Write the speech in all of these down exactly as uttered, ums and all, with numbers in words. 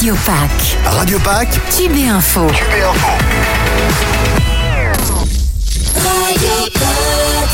Radio Pack. Radio Pack. Tube et Info. Tube et Info. Radio Pack.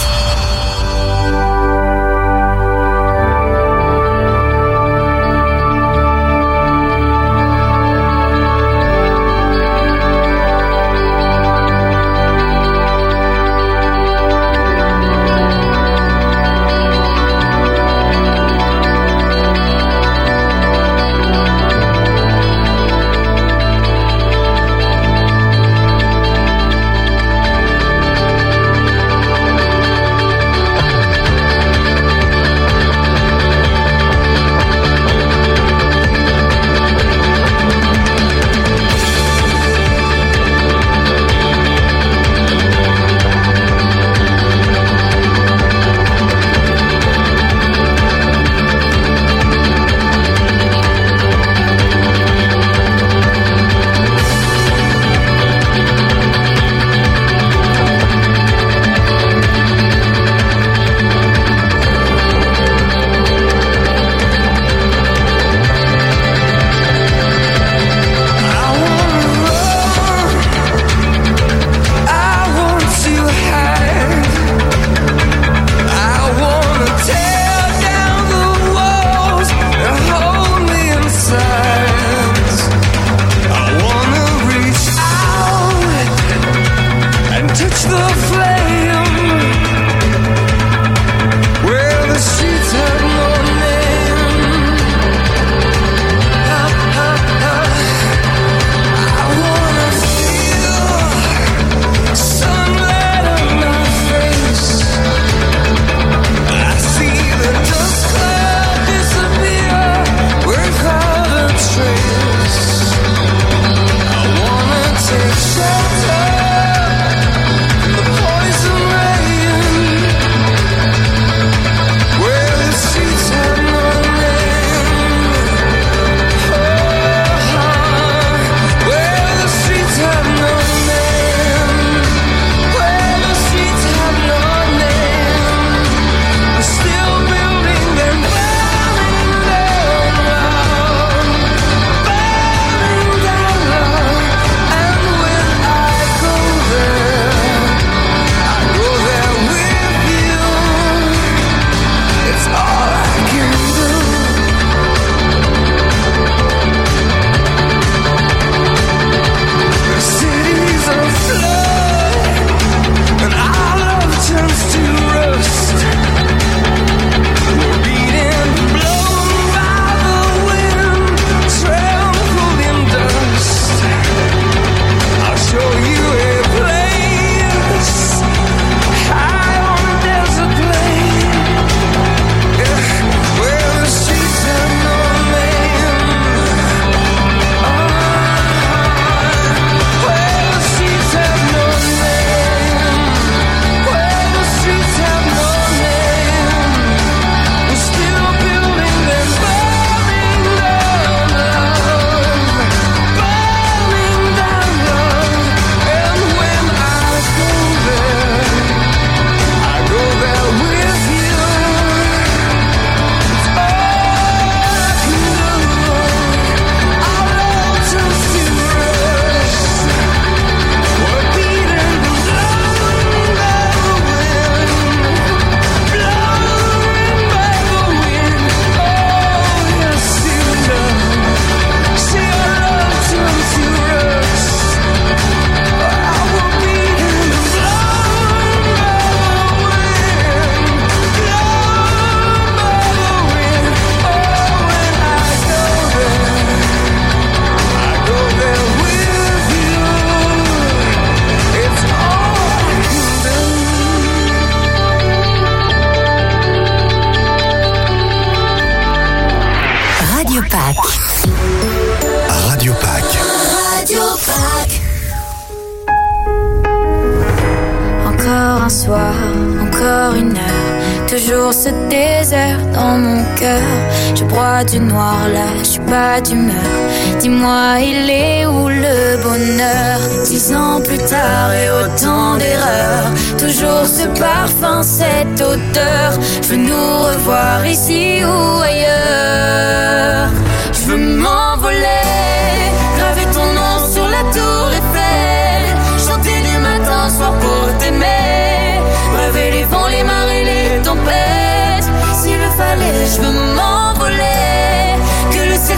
soir, encore une heure, toujours ce désert dans mon cœur. Je broie du noir là, je suis pas d'humeur. Dis-moi, il est où le bonheur? Dix ans plus tard et autant d'erreurs, toujours ce parfum, cette odeur. Je veux nous revoir ici ou ailleurs. Je veux m'envoler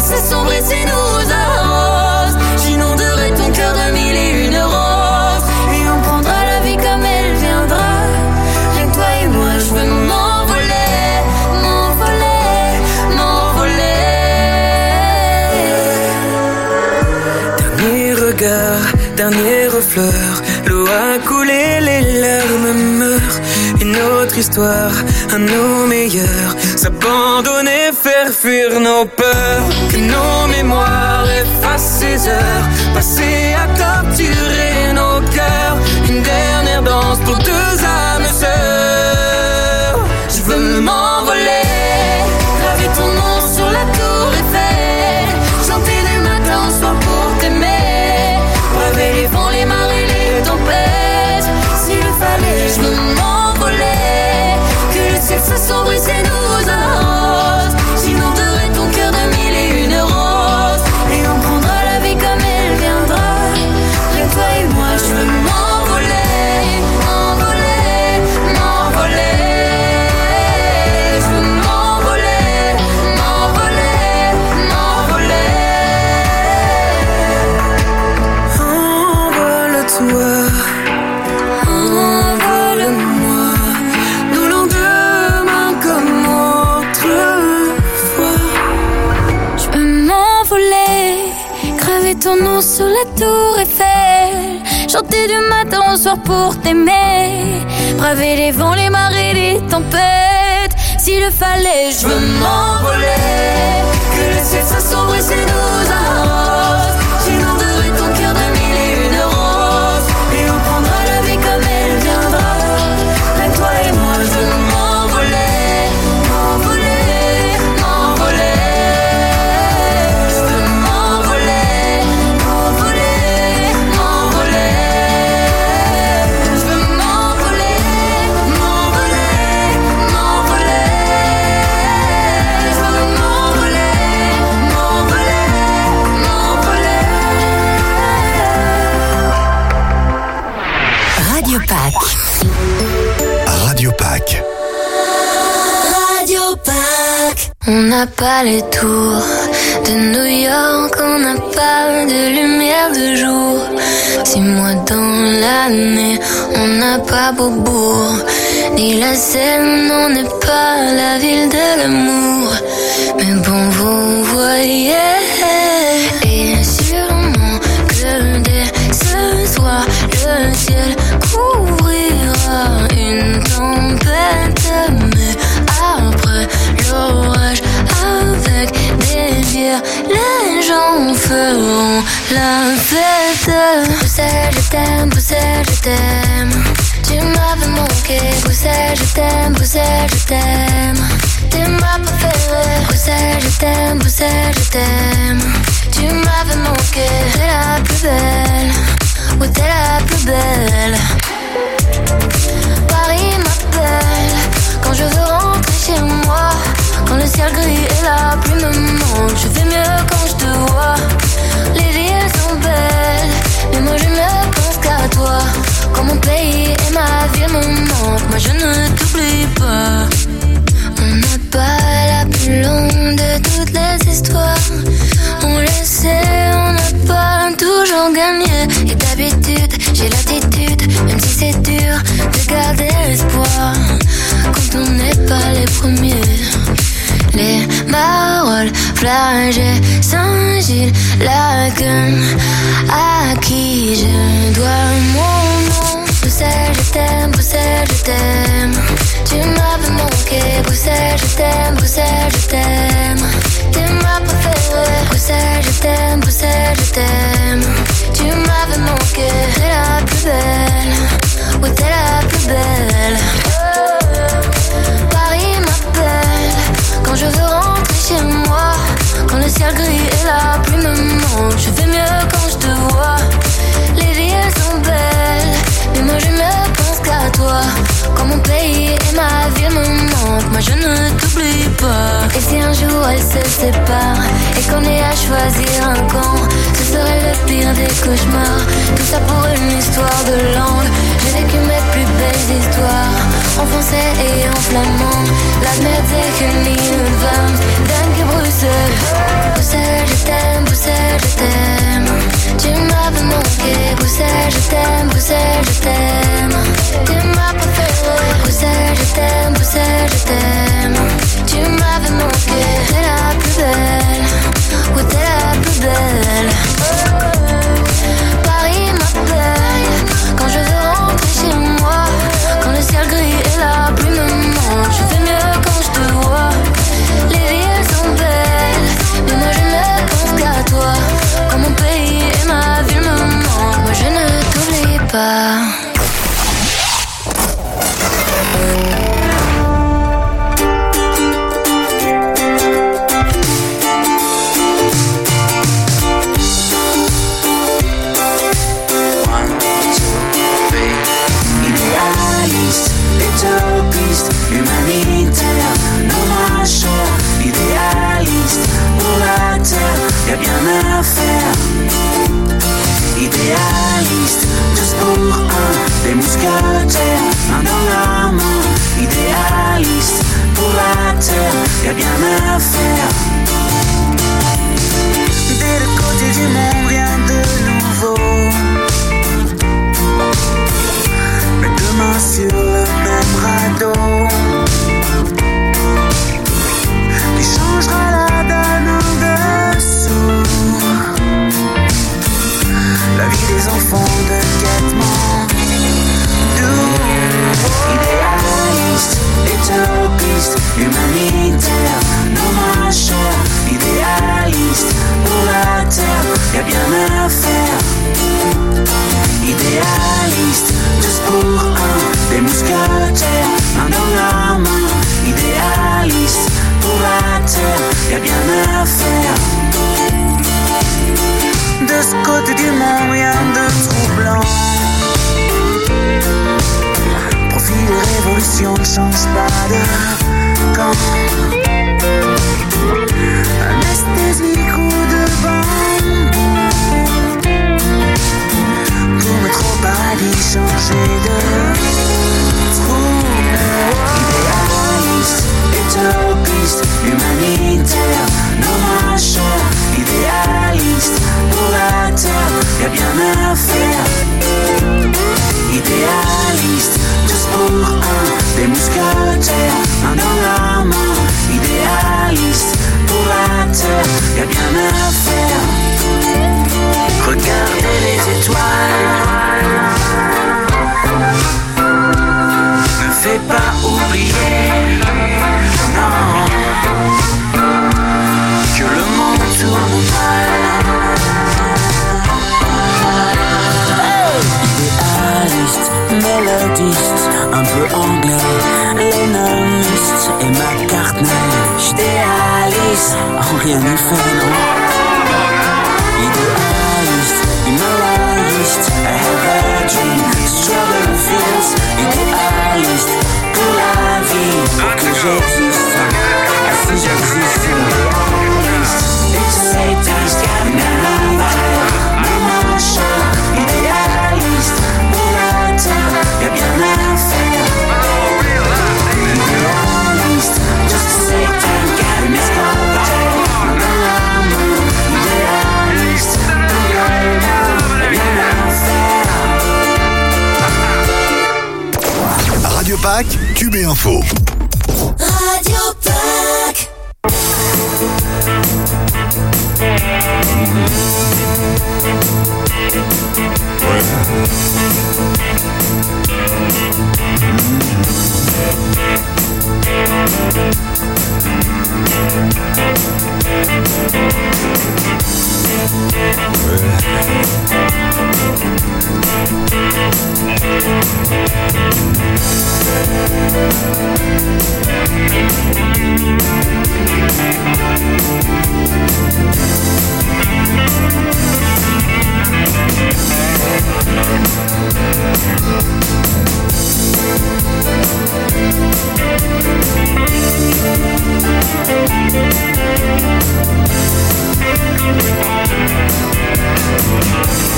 s'assombrit et nous arrose. J'inonderai ton cœur de mille et une roses. Et on prendra la vie comme elle viendra. Rien que toi et moi, je veux m'envoler, m'envoler, m'envoler. Dernier regard, dernière fleur, l'eau a coulé, les larmes meurent. Une autre histoire, un nos meilleurs, s'abandonner, faire fuir nos peurs. Que nos mémoires effacent ces heures passées à torturer nos cœurs. Une dernière danse pour deux âmes sœurs. Je veux m'envoler, graver ton nom sur la tour Eiffel, chanter du matin au soir pour t'aimer, braver les vents, les marées, les tempêtes. S'il le fallait, je veux m'envoler, que le ciel s'assombrisse et nous arrose. J'inonderai ton cœur de mille et une roses. Et on prendra la vie comme elle viendra. Rien que toi et moi, je veux m'envoler, m'envoler, m'envoler. Je veux m'envoler, m'envoler, m'envoler. Envole-toi, envole-moi, nous lendemain comme autrefois. Je veux m'envoler, graver ton nom sur la tour Eiffel, chanter du matin au soir pour t'aimer, braver les vents, les marées, les tempêtes. S'il le fallait, je veux m'envoler, que le ciel s'assombrisse et nous arrose. J'inonderai ton cœur de mille et une roses. Et on prendra la vie comme elle viendra. Rien que toi et moi, je veux m'envoler, m'envoler, m'envoler. Je veux m'envoler, m'envoler, m'envoler. Je veux m'envoler, m'envoler, m'envoler. Je veux m'envoler, m'envoler, m'envoler. Radio Pack. Radio Pack. Radio Pack. On n'a pas les tours de New York, on n'a pas de lumière de jour. Six mois dans l'année, on n'a pas Beaubourg, ni la Seine, on n'est pas la ville de l'amour. Mais bon, vous voyez, et sûrement que dès ce soir, le ciel couvrira une tempête. Mais après l'orage, avec des bières, les gens feront la fête. Bruxelles, je t'aime, Bruxelles, je t'aime. Tu m'avais manqué, Bruxelles, je t'aime, Bruxelles, je t'aime. T'es ma préférée, Bruxelles, je t'aime, Bruxelles, je t'aime. Tu m'avais manqué, t'es la plus belle, ouais, t'es la plus belle. Paris m'appelle quand je veux rentrer chez moi. Quand le ciel gris et la pluie me manquent, je vais mieux quand je te vois. Les villes sont belles, mais moi je ne pense qu'à toi. Quand mon pays et ma ville me manquent, moi je ne t'oublie pas. On n'a pas la plus longue de toutes les histoires. On le sait, on n'a pas toujours gagné. Et d'habitude, j'ai l'attitude, même si c'est dur, de garder l'espoir. Quand on n'est pas les premiers. Les Marolles, Flagey, Saint-Gilles, Laken, à qui je dois mon nom. Bruxelles, je t'aime, Bruxelles, je t'aime. Tu m'avais manqué, Bruxelles, je t'aime, Bruxelles, je t'aime. T'es ma préférée, Bruxelles, je t'aime, Bruxelles, je t'aime. Tu m'avais manqué, t'es la plus belle, ouais, t'es la plus belle. Paris m'appelle quand je veux rentrer chez moi. Quand le ciel gris et la pluie me manquent, je vais mieux quand je te vois. Les villes sont belles, mais moi je ne pense qu'à toi. Quand mon pays et ma ville me manquent, moi je ne t'oublie pas. Et si un jour elles se séparent et qu'on ait à choisir un camp, ce serait le pire des cauchemars. Tout ça pour une histoire de langue. J'ai vécu mes plus belles histoires en français et en flamand. Laat me tegen nieuwsblad, dank je Bruxelles. Bruxelles, je t'aime, Bruxelles, je t'aime. Tu m'avais manqué, Bruxelles, je t'aime, Bruxelles, je t'aime. Tu m'as préféré, Bruxelles, je t'aime, Bruxelles, je t'aime. Tu m'avais manqué, t'es la plus belle, oui t'es la plus belle. Paris m'appelle, quand je veux rentrer chez moi. Quand le ciel gris et la pluie me manquent, je fais mieux quand je te vois. Les villes sont belles, mais moi je ne pense qu'à toi. Quand mon pays et ma ville me manquent, moi je ne t'oublie pas. Utopiste, humanitaire, nos marcheurs, idéaliste, pour la terre, y'a bien à faire. Idéaliste, tous pour un, des mousquetaires, main dans la main. Idéaliste, pour la terre, y'a bien à faire. Dès le côté du monde, rien de nouveau. Mais demain sur le même radeau, qui changera la donne en dessous. La vie des enfants de Guettement doux. Idéaliste, utopiste, humanitaire, nos marcheurs. Idéaliste, pour la terre, y'a bien à faire. Idéaliste, tous pour un, des mousquetaires, main dans la main. Idéaliste, pour la terre, y'a bien à faire. De ce côté du monde, rien de troublant. Profil et révolution ne changent pas de camp. Anesthésique ou de bambou, pour mettre au paradis, changer de trou. Idéaliste, utopiste, humanitaire, nos marcheurs. Idéaliste, pour la terre, y'a bien à faire. Idéaliste, tous pour un, des mousquetaires, main dans la main. Idéaliste, pour la terre, y'a bien à faire. Regardez les étoiles, ne fais pas oublier, non, que le monde tourne mal. Idéaliste, mélodiste, un peu anglais, Lennoniste et McCartney. J'idéalise, oh, rien n'y fait, non. Idéaliste, humoriste, I have a dream, struggle feels. Idéaliste, pour la vie, pour que j'existe, ah, si j'existe. Idéaliste, utopiste, humanitaire, nos marcheurs. Idéaliste, pour la terre, y'a bien à faire. Idéaliste, just Satan, got me sculpted. Idéaliste, pour la terre, y'a bien à faire. Radio Pâques, Cube et Info. Radio Pâques.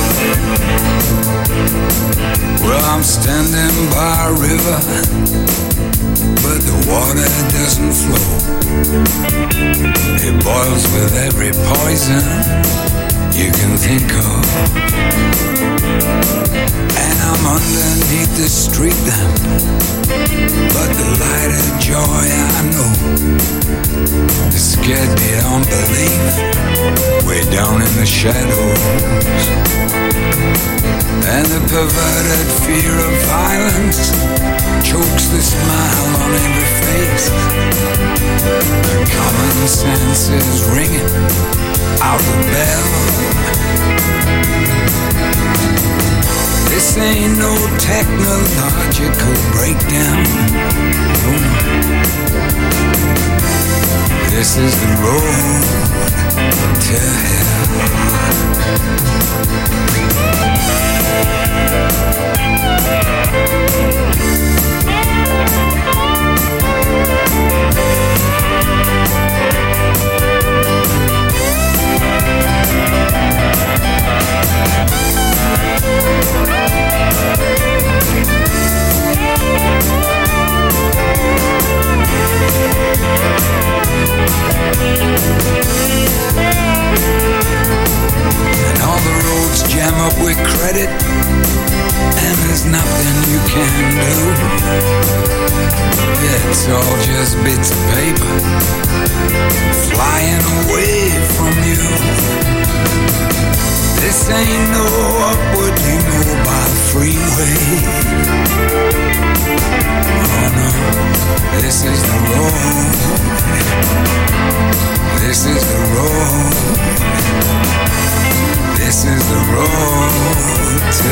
Well, I'm standing by a river water doesn't flow. It boils with every poison you can think of. And I'm underneath the street lamp, but the light of joy I know is scared beyond belief, way down in the shadows. And the perverted fear of violence chokes the smile on every face. The common sense is ringing out the bell. This ain't no technological breakdown, no, no. This is the road to hell. And all the roads jam up with credit, and there's nothing you can do. It's all just bits of paper flying away from you. This ain't no upwardly mobile freeway. Oh no, this is the road. This is the road. This is the road to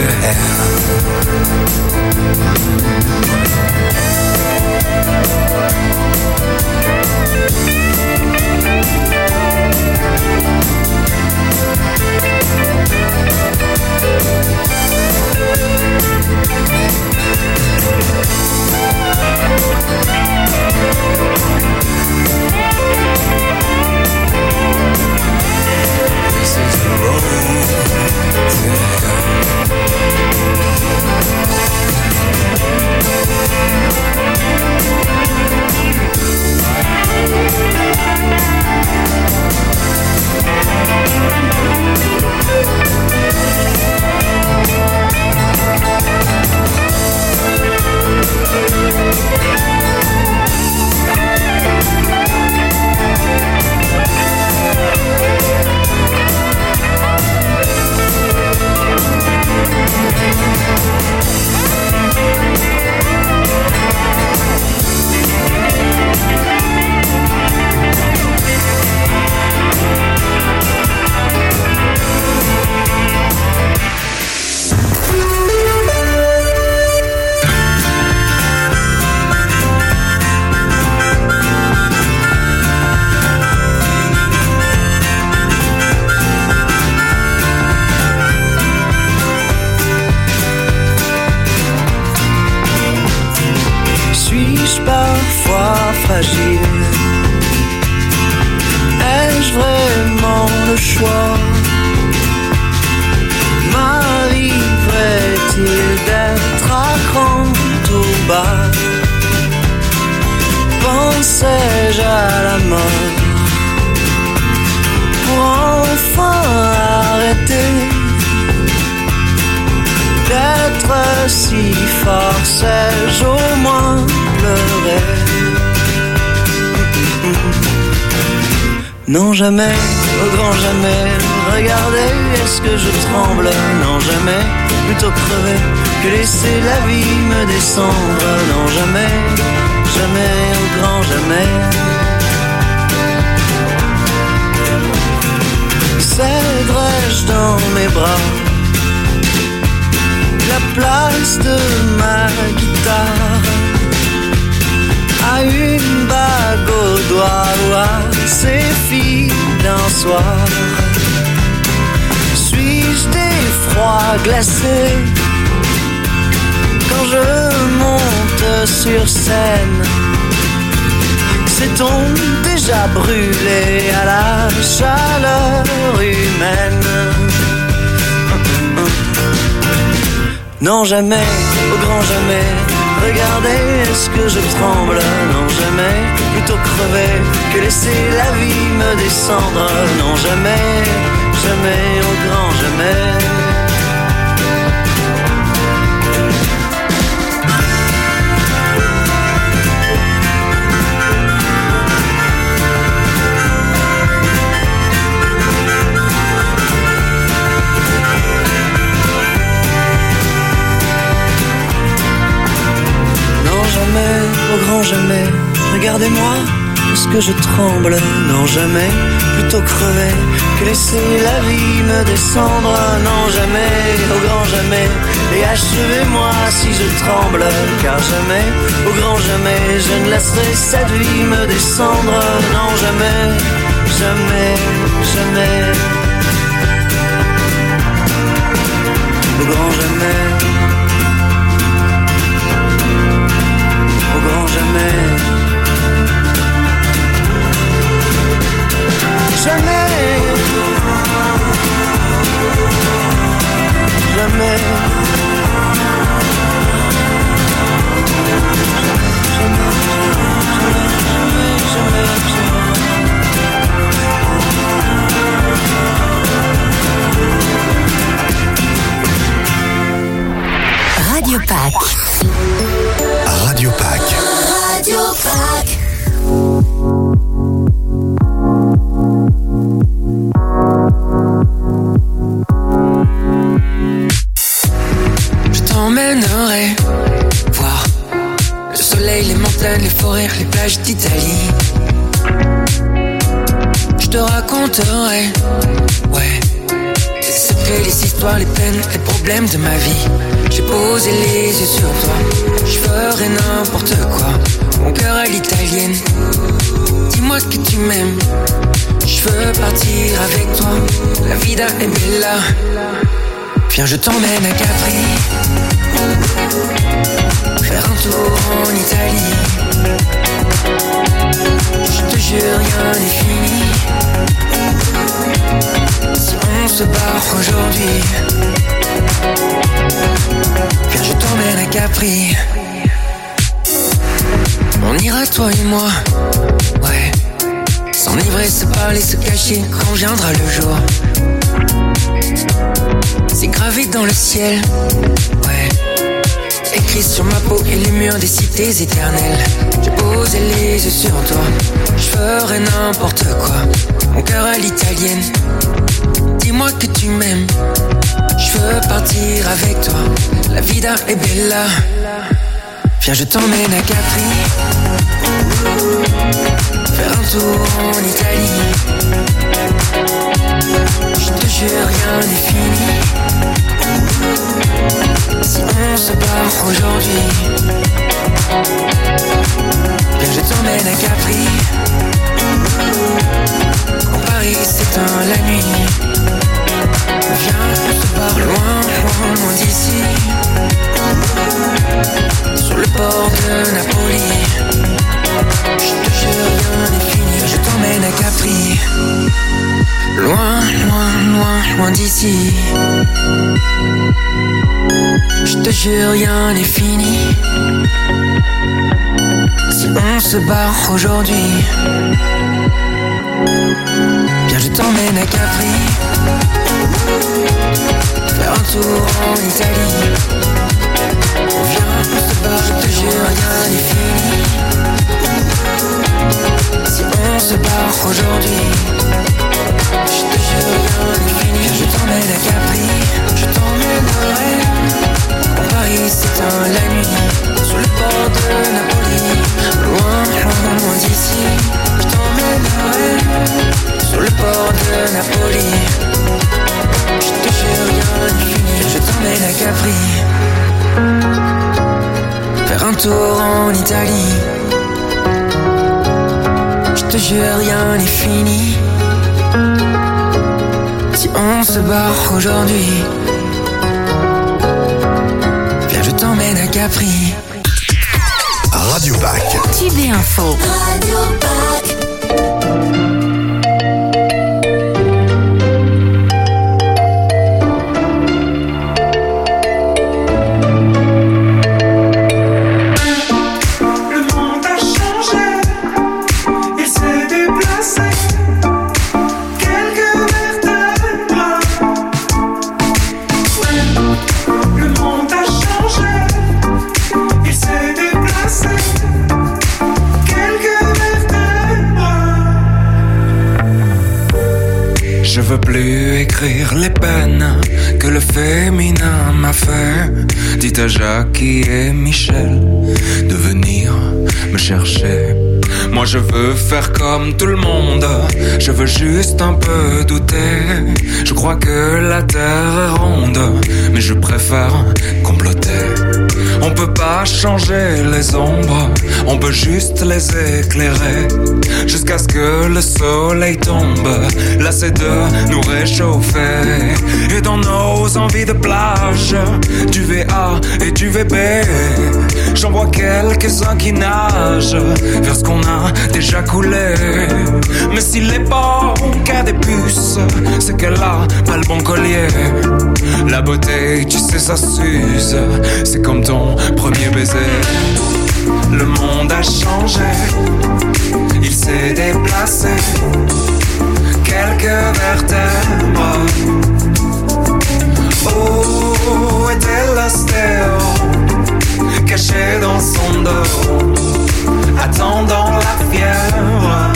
This is the road to Suis-je parfois fragile? Ai-je vraiment le choix? M'arriverait-il d'être à cran tout bas? Pensais-je à la mort pour enfin arrêter d'être si fort? Sais-je au moins pleurer? Non, jamais, au grand jamais. Regardez, est-ce que je tremble? Non, jamais, plutôt crever que laisser la vie me descendre. Non, jamais, jamais, au grand jamais. Céderais-je dans mes bras la place de ma guitare à une bague au doigt ou à ces filles d'un soir? Suis-je d'effroi glacé quand je monte sur scène? S'est-on déjà brûlé à la chaleur humaine? Non, jamais, au grand jamais, Regardez, est-ce que je tremble? Non, jamais. Plutôt crever que laisser la vie me descendre. Non, jamais, jamais, au grand jamais. Au grand jamais, regardez-moi, est-ce que je tremble? Non, jamais, plutôt crever que laisser la vie me descendre. Non, jamais, au grand jamais, et achevez-moi si je tremble. Car jamais, au grand jamais, je ne laisserai cette vie me descendre. Non, jamais, jamais, jamais, au grand jamais. Au grand jamais. Jamais. Jamais. Radio Pack. Radio Pack. Radio Pack. Je t'emmènerai voir le soleil, les montagnes, les forêts, les plages d'Italie. Je te raconterai, ouais, les secrets, les histoires, les peines, les problèmes de ma vie. J'ai posé les yeux sur toi, je ferai n'importe quoi. Mon cœur à l'italienne, dis-moi que tu m'aimes. Je veux partir avec toi, la vida est bella. Viens, je t'emmène à Capri, faire un tour en Italie. Je te jure, rien n'est fini. Si on se barre aujourd'hui, viens, je t'emmène à Capri. On ira toi et moi, ouais. S'enivrer, se parler, se cacher quand viendra le jour. C'est gravé dans le ciel, ouais. Écrit sur ma peau et les murs des cités éternelles. J'ai posé les yeux sur toi, je ferai n'importe quoi. Mon cœur à l'italienne, dis-moi que tu m'aimes. Je veux partir avec toi, la vida est bella. Viens, je t'emmène à Capri, faire un tour en Italie. Je te jure, rien n'est fini. Si on se barre aujourd'hui, viens, je t'emmène à Capri. Quand Paris s'éteint la nuit, viens, on se barre loin, loin, loin d'ici. Sur le port de Napoli, je te jure, rien n'est fini. Je t'emmène à Capri, loin, loin, loin, loin d'ici. Je te jure, rien n'est fini. Si on se barre aujourd'hui, viens, je t'emmène à Capri, faire un tour en Italie. Viens, on se barre, je te jure, rien n'est fini. Si on se barre aujourd'hui, je te jure, rien n'est fini. Je t'emmène à Capri, je t'emmènerai. Quand Paris s'éteint la nuit, sur le port de Napoli, loin, loin, loin d'ici. Je t'emmènerai sur le port de Napoli. Je te jure, rien n'est fini. Je t'emmène à Capri, faire un tour en Italie. Je te jure, rien n'est fini. Si on se barre aujourd'hui, viens, je t'emmène à Capri. Radio Pack. Tube et Info. Radio Pack. décrire les peines que le féminin m'a fait. Dites à Jackie et Michel de venir me chercher. Moi je veux faire comme tout le monde, je veux juste un peu douter. Je crois que la terre est ronde, mais je préfère comploter. On peut pas changer les ombres, on peut juste les éclairer. Jusqu'à ce que le soleil tombe, là c'est de nous réchauffer. Et dans nos envies de plage, du V A et du V B, j'en vois quelques-uns qui nagent vers ce qu'on a déjà coulé. Mais s'il est bon qu'à des puces, c'est qu'elle a pas le bon collier. La beauté, tu sais, ça s'use, c'est comme ton premier baiser. Le monde a changé, il s'est déplacé, quelques vertèbres. Où était l'ostéo, caché dans son dos, attendant la fièvre.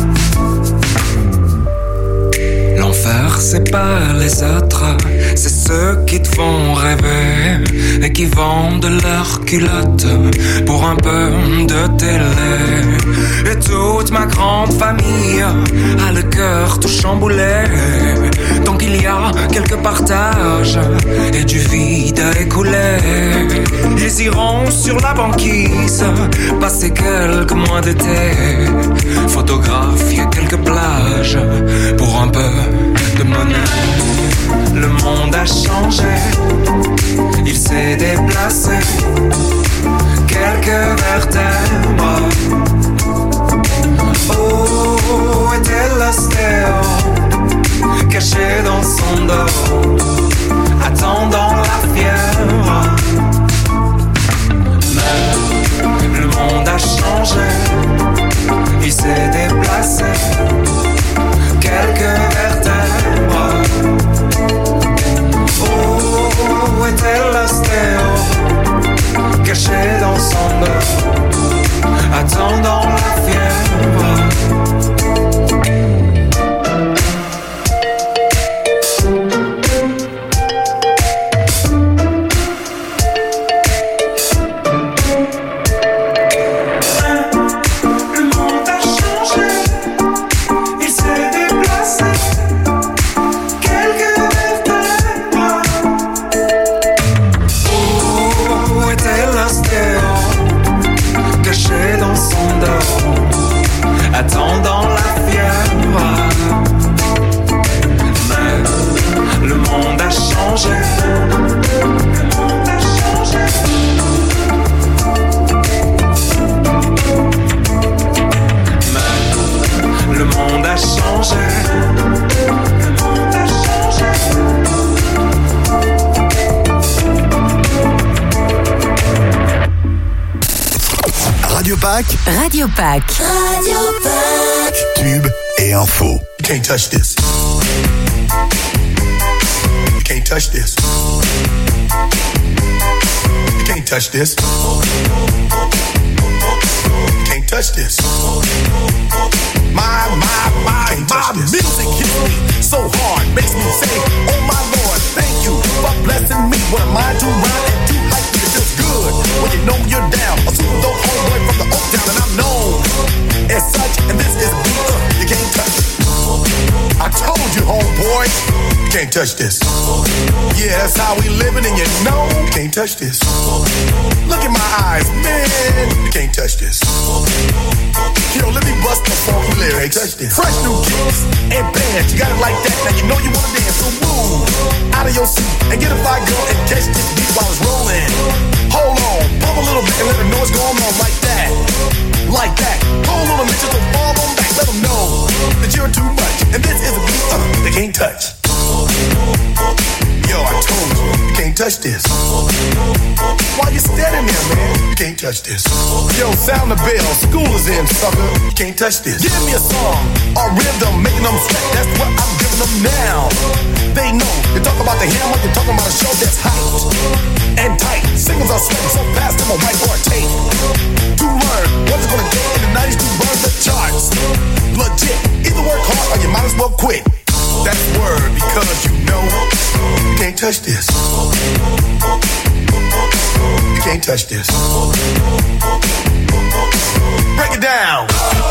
L'enfer c'est pas les autres, c'est ceux qui te font rêver et qui vendent leurs culottes pour un peu de télé. Et toute ma grande famille a le cœur tout chamboulé, tant qu'il y a quelques partages et du vide à écouler. Ils iront sur la banquise passer quelques mois d'été, photographier quelques plages pour un peu de monnaie. Le monde a changé, il s'est déplacé, quelques vertèbres. Où était l'ostéo, caché dans son dos, attendant la fièvre. Mais le monde a changé, il s'est déplacé, quelques vertèbres. Où était l'ostéo, caché dans son dos, attendant la fièvre. Attendant la fièvre. Mais le monde a changé. Le monde a changé. Mais le monde a changé. Le monde a changé. Radio Pack. Radio Pack. Radio Pack. Tube et info. You can't touch this. You can't touch this. You can't touch this. You can't touch this. My, my, my, my music hits me so hard, makes me say, oh my Lord, thank you for blessing me. What am I to rhyme and do like it feels good when you know you're down. A super dope homeboy from the Oak Town, and I'm known as such. And this is a beat uh, you can't touch. I told you, homeboy, you can't touch this. Yeah, that's how we living, and you know you can't touch this. Look in my eyes, man, you can't touch this. Yo, let me bust the funky lyrics. Fresh new kicks and bands, you got it like that. Now you know you wanna dance, so move out of your seat and get a fire girl and catch this beat while it's rolling. Hold on, pump a little bit and let them know what's going on like that, like that. Hold on a minute, just fall on back, let them know that you're too much. And this is a beat uh, they can't touch. Yo, I told you, you can't touch this. Why you standing there, man? You can't touch this. Yo, sound the bell, school is in, sucker. You can't touch this. Give me a song, a rhythm, making them sweat. That's what I'm giving them now. They know, you talk about the hammer, you're talking about a show that's hyped and tight. Singles are sweating so fast, I'm a whiteboard tape. To learn what's gonna get in the nineties to burn the charts. Legit, either work hard or you might as well quit. That's word, because you touch this. You can't touch this. Break it down.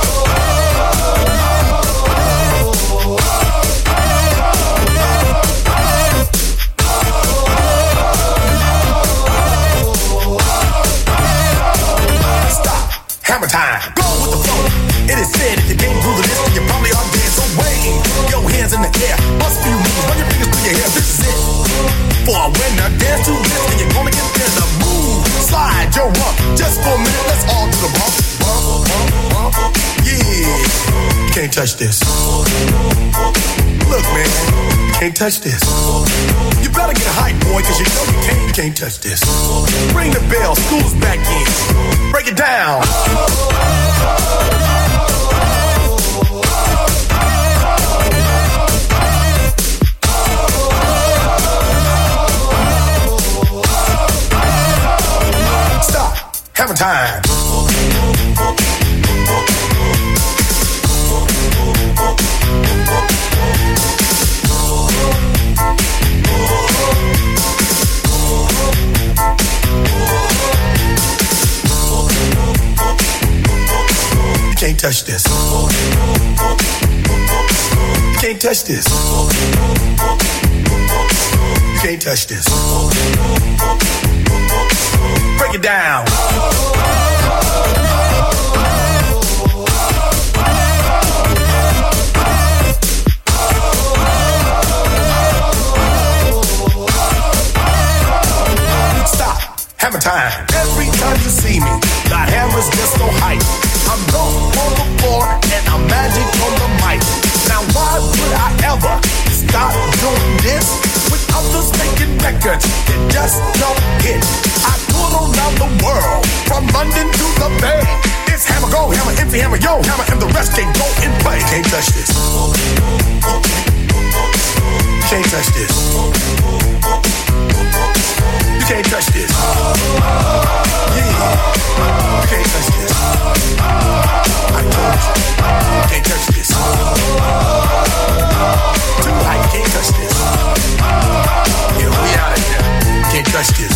Stop. Hammer time. Go with the flow. It is said if you can't groove the list, then you probably are dead. So wave your hands in the air. Bust a few moves. Run your fingers through your hair. This is it. For a winner, dance to this, and you're gonna get there. The move, slide your rump. Just for a minute, let's all do the bump, bump, bump, bump. Yeah, you can't touch this. Look, man, you can't touch this. You better get hype, boy, cause you know you can't, you can't touch this. Ring the bell, school's back in. Break it down. Hammer time. You can't touch this. You can't touch this. You can't touch this. Break it down. Stop. Hammer time. Every time you see me, the hammer's just so hype. I'm dope on the floor and I'm magic on the mic. Now why would I ever stop doing this? With others making records that just don't hit. I tour around the world, from London to the Bay. It's hammer go, hammer empty, hammer yo, hammer and the rest can go and play. Can't touch this. Can't touch this. You can't touch this. Yeah, you can't touch this. I told you, you can't touch this. Too high, you can't touch this. Yeah, we out of here. You can't touch this.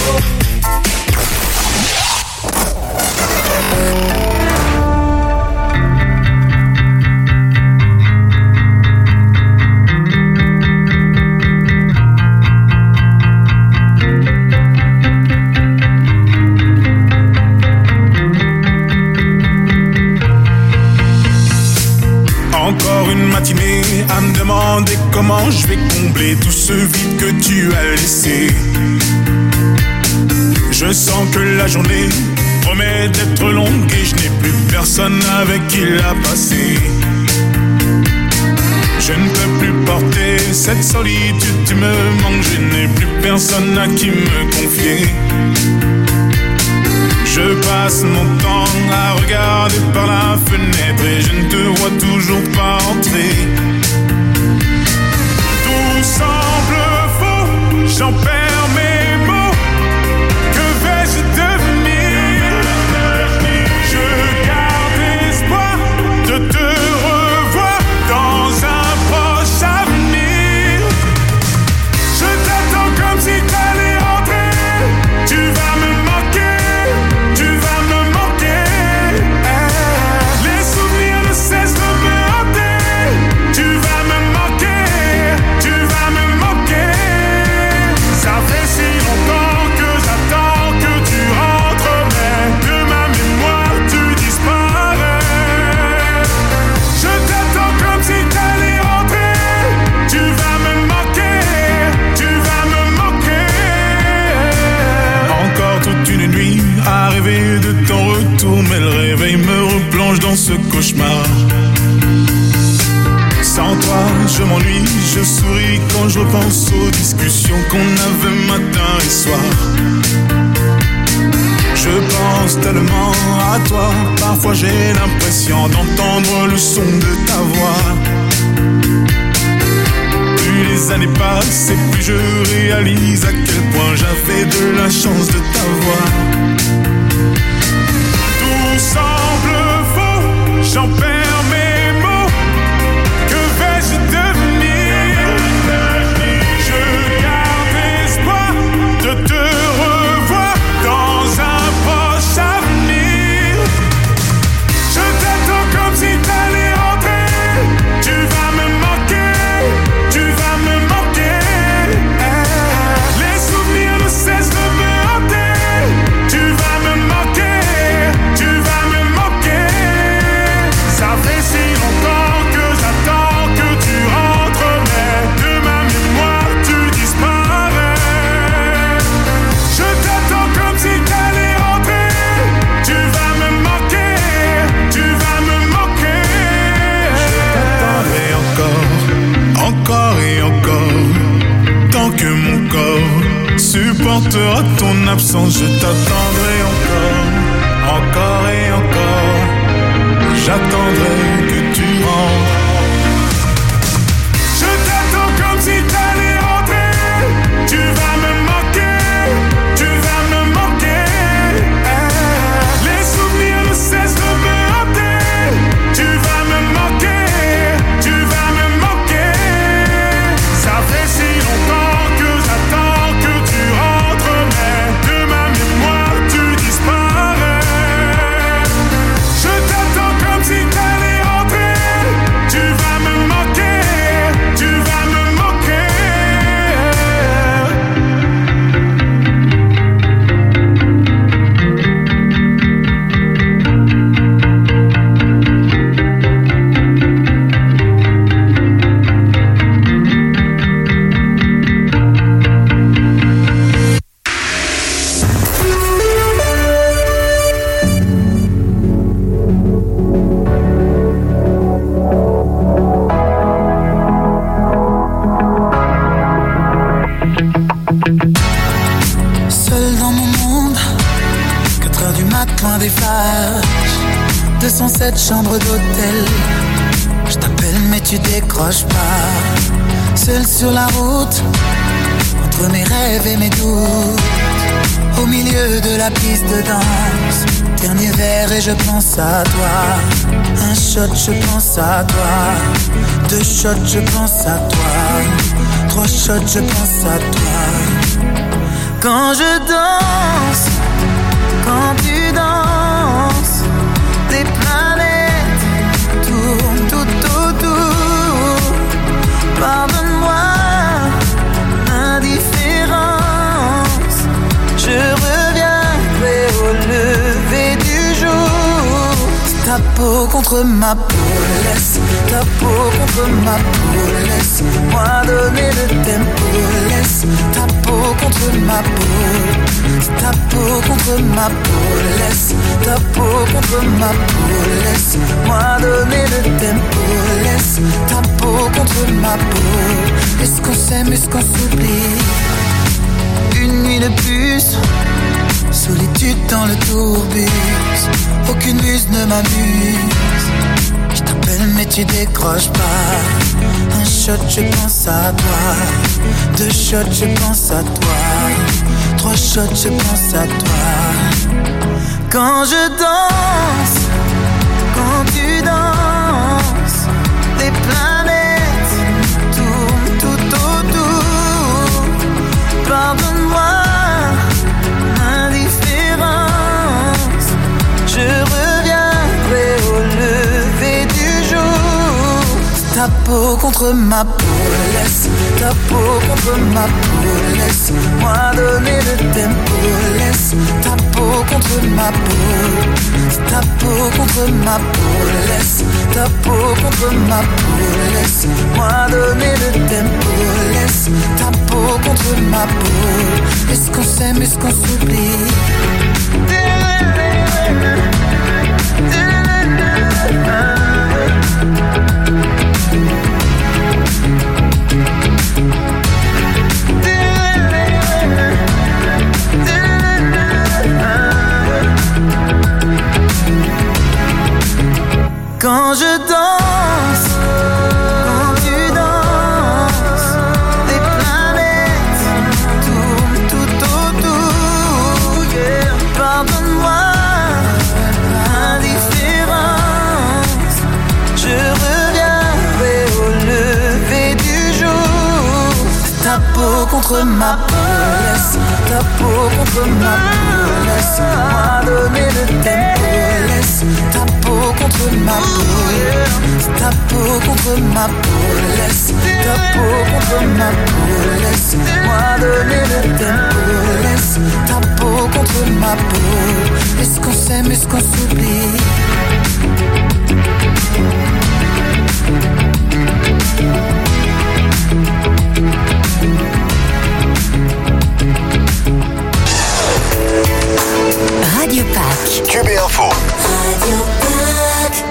Encore une matinée à me demander comment je vais combler tout ce vide que tu as laissé. Je sens que la journée promet d'être longue et je n'ai plus personne avec qui la passer. Je ne peux plus porter cette solitude, tu me manques, je n'ai plus personne à qui me confier. Je passe mon temps à regarder par la fenêtre et je ne te vois toujours pas entrer. Tout semble faux, j'en perds mes mots. Que vais-je devenir? Je garde espoir de te revoir dans un proche avenir. Je t'attends comme si t'allais rentrer. Tu vas me manquer. De ton retour, mais le réveil me replonge dans ce cauchemar. Sans toi, je m'ennuie, je souris quand je repense aux discussions qu'on avait matin et soir. Je pense tellement à toi, parfois j'ai l'impression d'entendre le son de ta voix. Plus les années passent et plus je réalise à quel point j'avais de la chance de t'avoir. Tout semble faux, j'en perds mes mots. Que vais-je devenir? Je garde regretteras ton absence. Je t'attendrai encore, encore et encore. J'attendrai que tu rentres. Je t'attends comme si t'allais rentrer. Tu vas me manquer, tu vas me manquer. Les souvenirs ne cessent de me hanter. Tu vas me manquer, tu vas me manquer. Ça fait si longtemps que j'attends que tu rentres, mais de ma mémoire tu disparais. Je t'attends comme si t'allais rentrer. Tu vas me manquer, tu vas me manquer. Seul dans mon monde, quatre heures du mat, loin des flashs. deux cent sept chambres d'hôtel. Je t'appelle mais tu décroches pas. Seul sur la route, entre mes rêves et mes doutes. Au milieu de la piste de danse, dernier verre et je pense à toi. Un shot, je pense à toi. Deux shots, je pense à toi. Trois shots, je pense à toi. Quand je danse, quand tu danses, les planètes tournent tout autour. Pardonne-moi l'indifférence, je reviendrai au lever du jour. Ta peau contre ma peau, laisse ta peau contre ma peau, laisse-moi donner le tempo, laisse ta peau contre ma peau, ta peau contre ma peau, laisse ta peau contre ma peau, laisse-moi donner le tempo, laisse ta peau contre ma peau. Est-ce qu'on s'aime, est-ce qu'on s'oublie? Une nuit de plus, solitude dans le tourbus, aucune muse ne m'amuse. Je t'appelle mais tu décroches pas. Un shot, je pense à toi. Deux shots, je pense à toi. Trois shots, je pense à toi. Quand je danse, quand tu danses, les planètes tournent tout autour. Pardonne-moi je reviendrai au lever du jour. Ta peau contre ma peau, laisse ta peau contre ma peau, laisse-moi donner le tempo, laisse ta peau contre ma peau, ta peau contre ma peau, laisse ta peau contre ma peau, laisse-moi donner le tempo, laisse ta peau contre ma peau. Est-ce qu'on s'aime, est-ce qu'on s'oublie? Quand je danse, quand tu danses, les planètes tournent tout autour. Yeah. Pardonne-moi l'indifférence, je reviendrai au lever du jour. Ta peau contre ma peau, laisse ta peau contre ma peau, laisse-moi donner le tempo, laisse ta peau contre ma peau, ta peau contre ma peau, laisse ta peau contre ma peau, laisse-moi donner le tempo, laisse ta peau contre ma peau. Est-ce qu'on s'aime, est-ce qu'on s'oublie? Radio Pack. Q B Info. Radio Pack.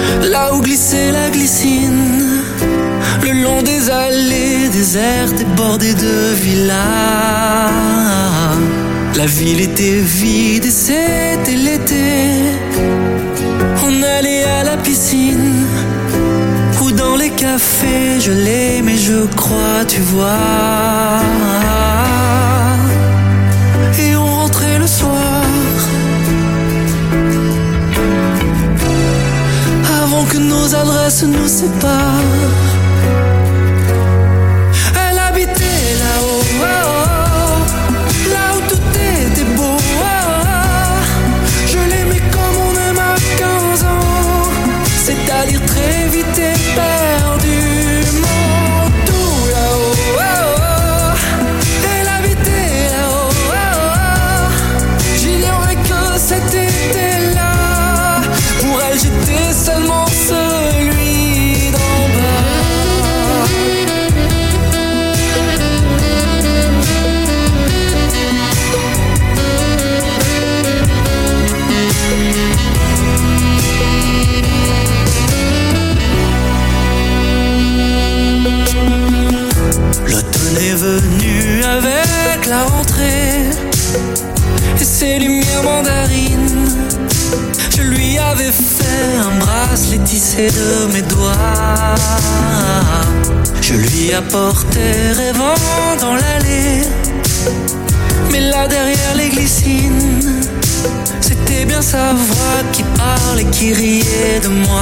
là où glissait la glycine, le long des allées désertes et bordées de villas. La ville était vide et c'était l'été. On allait à la piscine ou dans les cafés, je l'aimais, je crois, tu vois. Et on rentrait le soir avant que nos adresses nous séparent. Elle habitait là-haut, oh, oh, là où tout était beau, oh, oh. Je l'aimais comme on aime à quinze ans, c'est-à-dire très vite et perdu. Mon tout là-haut, oh, oh. Elle habitait là-haut, oh, oh. J'ignorais que cet été-là, pour elle j'étais seulement celui d'en bas. L'automne est venu avec la rentrée et ses lumières mandarines. Je lui avais fait un bracelet tissé de mes doigts. Je lui apportais rêvant dans l'allée, mais là derrière les glycines, c'était bien sa voix qui parlait, qui riait de moi.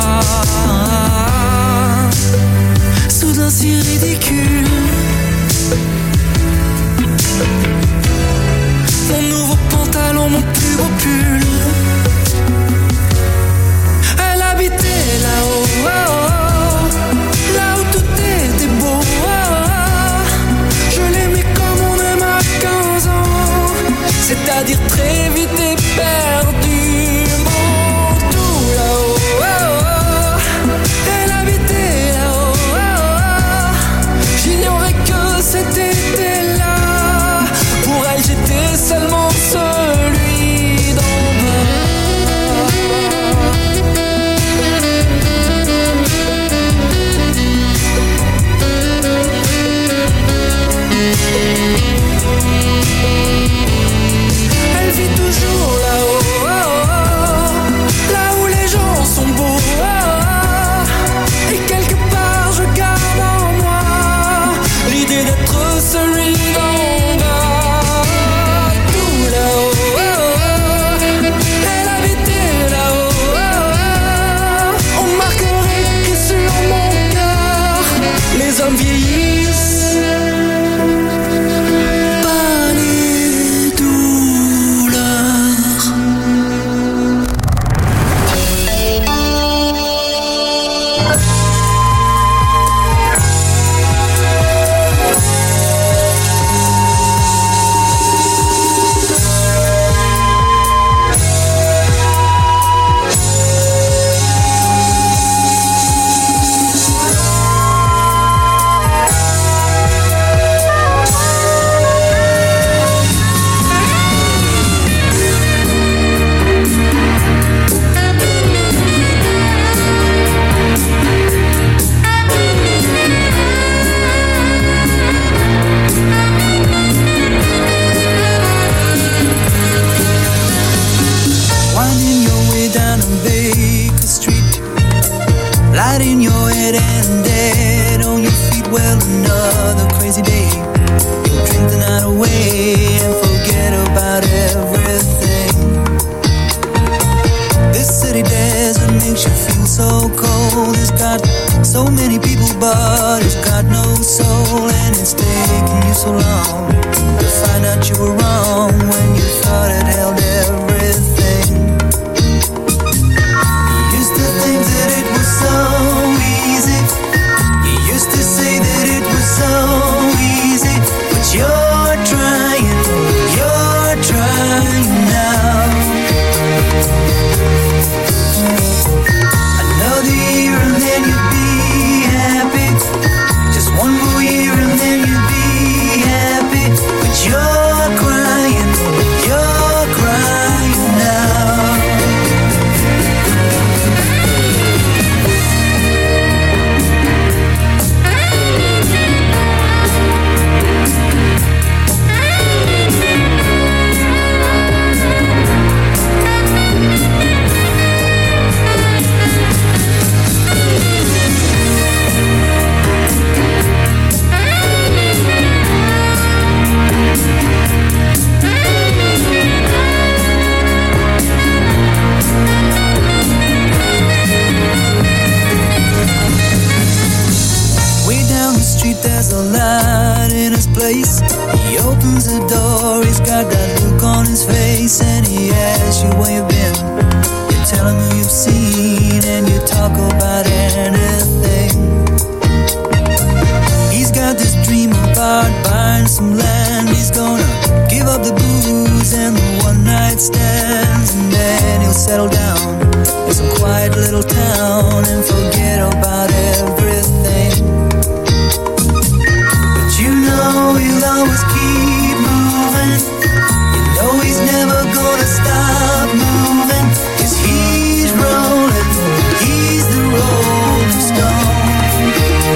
Soudain si ridicule, mon nouveau pantalon, mon plus beau pull. Elle habitait là-haut, oh, oh, là où tout était beau, oh, oh. Je l'aimais comme on aime à quinze ans, c'est-à-dire très vite et perdu. Mon tout là-haut, oh, oh. Elle habitait là-haut, oh, oh. J'ignorais que cet été-là, pour elle j'étais seulement celui d'en bas. Elle vit toujours là-haut, oh, oh, là où les gens sont beaux, oh, oh. Et quelque part je garde en moi l'idée d'être celui d'en bas. Tout là-haut, oh, oh. Elle habitait là-haut, oh, oh. On marquerait écrit sur mon cœur: les hommes vieillissent, pas les douleurs. Winding your way down on Baker Street, light in your head and dead on your feet. Well, another crazy day. You drink the night away and forget about everything. This city desert makes you feel so cold. It's got so many people, but it's got no soul. And it's taken you so long to find out you were wrong when you thought it held everything. You used to think that it was so easy. You used to say that it was so easy. But you're trying, you're trying now. Another year and then you'd be happy. Just one more year and then you'd be happy. But you're crying, you're crying. mean and you talk about anything. He's got this dream about buying some land. He's gonna give up the booze and the one night stands, and then he'll settle down in some quiet little town and forget about everything. But you know he'll always keep moving. You know he's never gonna stop moving, 'cause he's rolling, he's the Rolling Stone.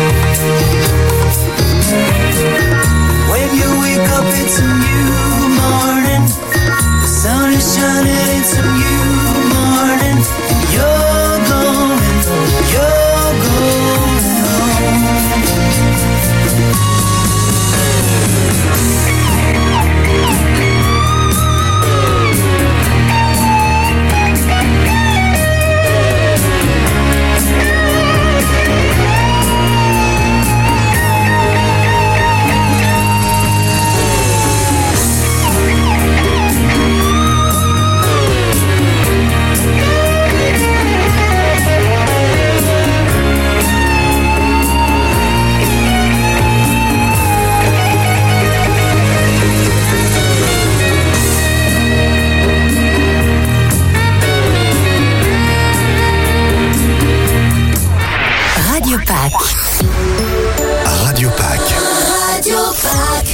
When you wake up it's a new morning, the sun is shining, it's a new morning. You're going, you're going home. Radio Pack. Radio Pack. Radio Pack.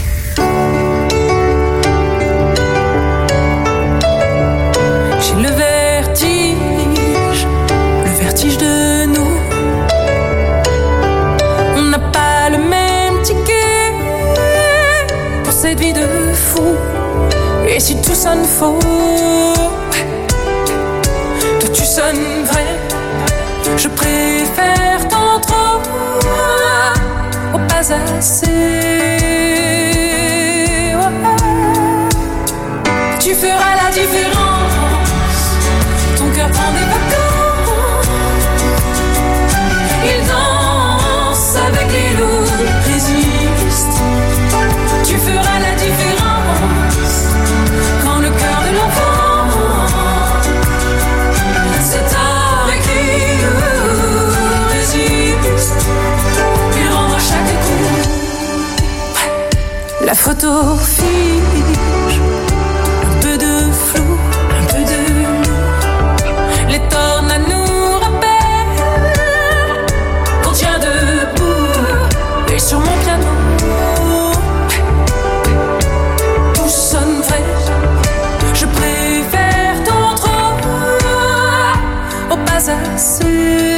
J'ai le vertige, le vertige de nous. On n'a pas le même ticket pour cette vie de fou. Et si tout sonne faux, toi tu sonnes vrai. Je préfère tant trop au pas assez. Tu feras la différence. Ton cœur prend des vacances. Il danse avec les loups, résiste. Tu feras la différence quand le cœur de l'enfant c'est avec lui. Il rendra chaque coup. La photo fige, un peu de flou, un peu de nous. Les tornades nous rappellent qu'on tient debout. Et sur mon piano, tout sonne vrai. Je préfère ton trop au pas assez.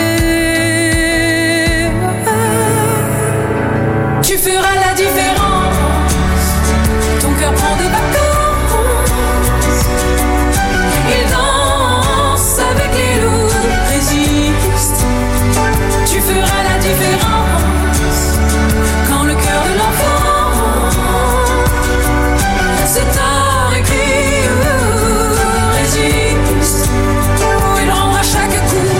Tu feras la différence. Ton cœur prend des vacances. Il danse avec les loups, résiste. Tu feras la différence quand le cœur de l'enfant c'est avec lui, résiste. Il rendra chaque coup.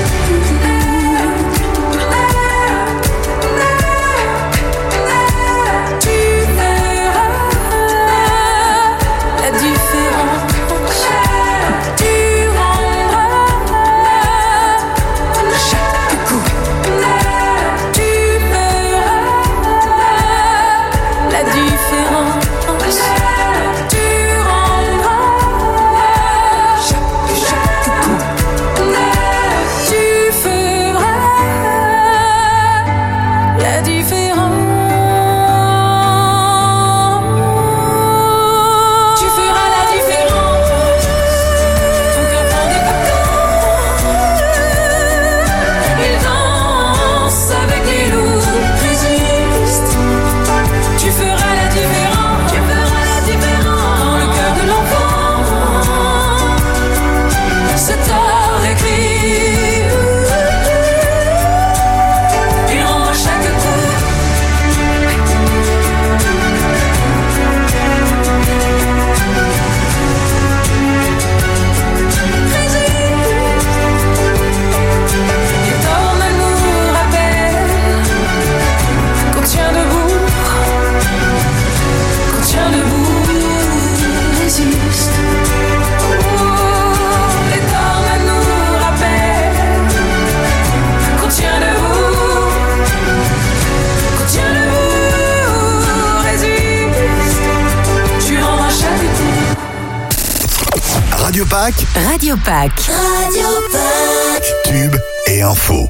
Radio Pâques, Radio Pâques, Radio Pâques, tube et info.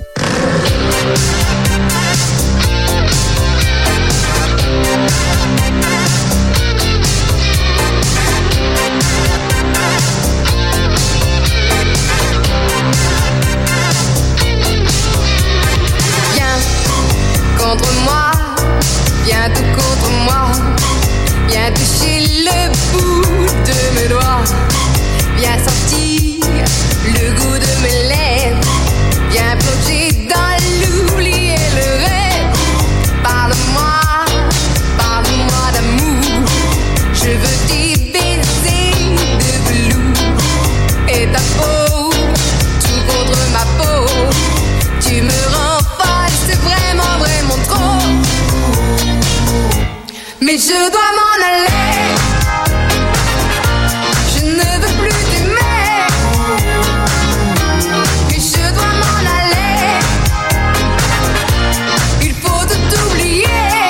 Contre moi, viens tout contre moi, viens toucher le bout de mes doigts, viens sentir le goût de mes lèvres, viens plonger dans l'oubli et le rêve. Parle-moi, parle-moi d'amour, je veux tes baisers de velours et ta peau, tout contre ma peau, tu me rends folle, c'est vraiment, vraiment trop. Mais je dois m'en aller, je ne veux plus t'aimer. Mais je dois m'en aller, il faut tout oublier.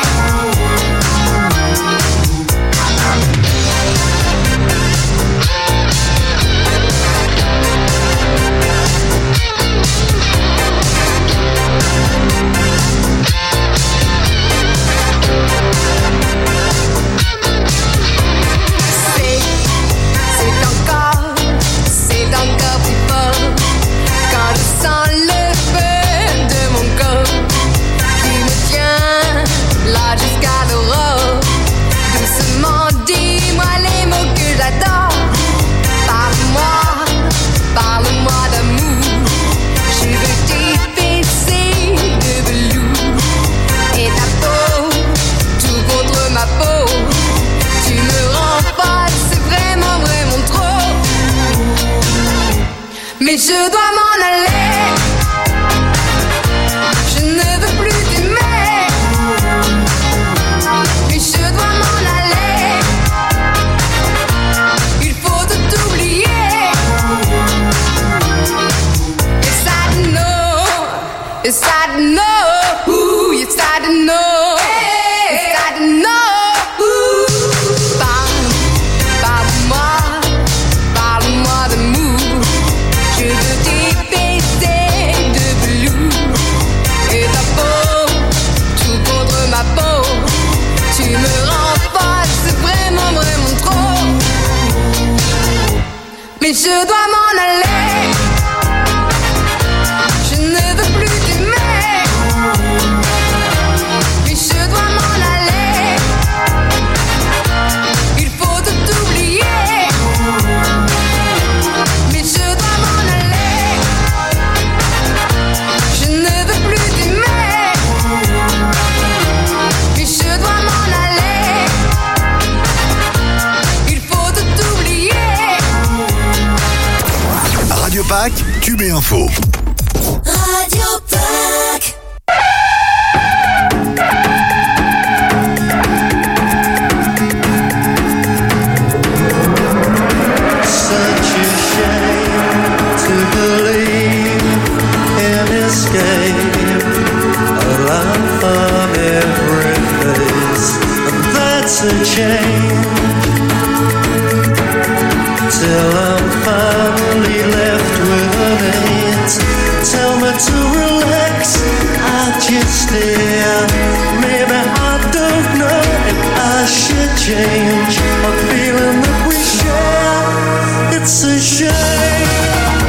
Mais je dois m'en aller, je ne veux plus t'aimer. Mais je dois m'en aller, il faut tout oublier. Yes, I know, yes, I know, ooh, yes, I know, yes, I know. Mais je dois m'en aller, je ne veux plus t'aimer. Mais je dois m'en aller, il faut tout oublier. Mais je dois m'en aller, je ne veux plus t'aimer. Mais je dois m'en aller, il faut tout oublier. Radio Pâques, tube et info. Radio Pâques. Such a shame to believe in escape, a line from every face, and that's a change. Till I'm finally left with it. Tell me to relax, I just stare. Maybe I don't know if I should change a feeling that we share. It's a shame.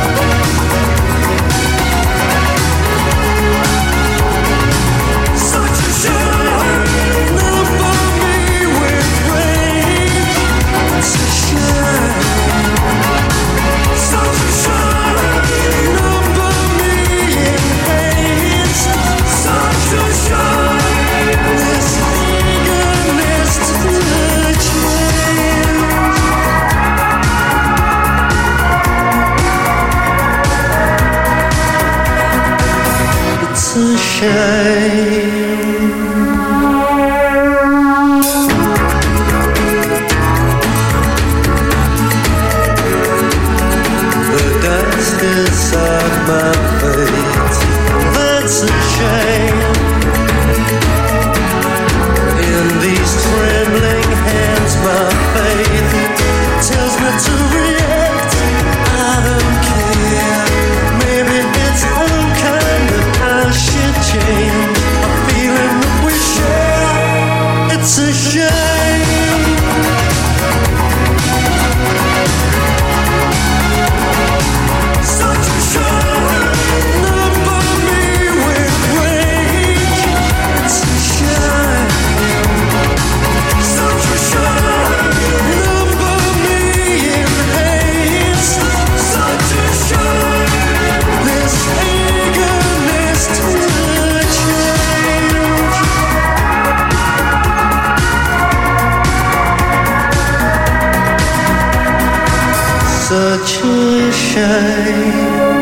Such a shame. Not for me with rage. It's a shame. Such a shame. Not for me in hate. Such a shame. This eagerness to change. It's a shame. The dust inside my face, that's a shame. In these trembling hands, my faith tells me to react. such a shame.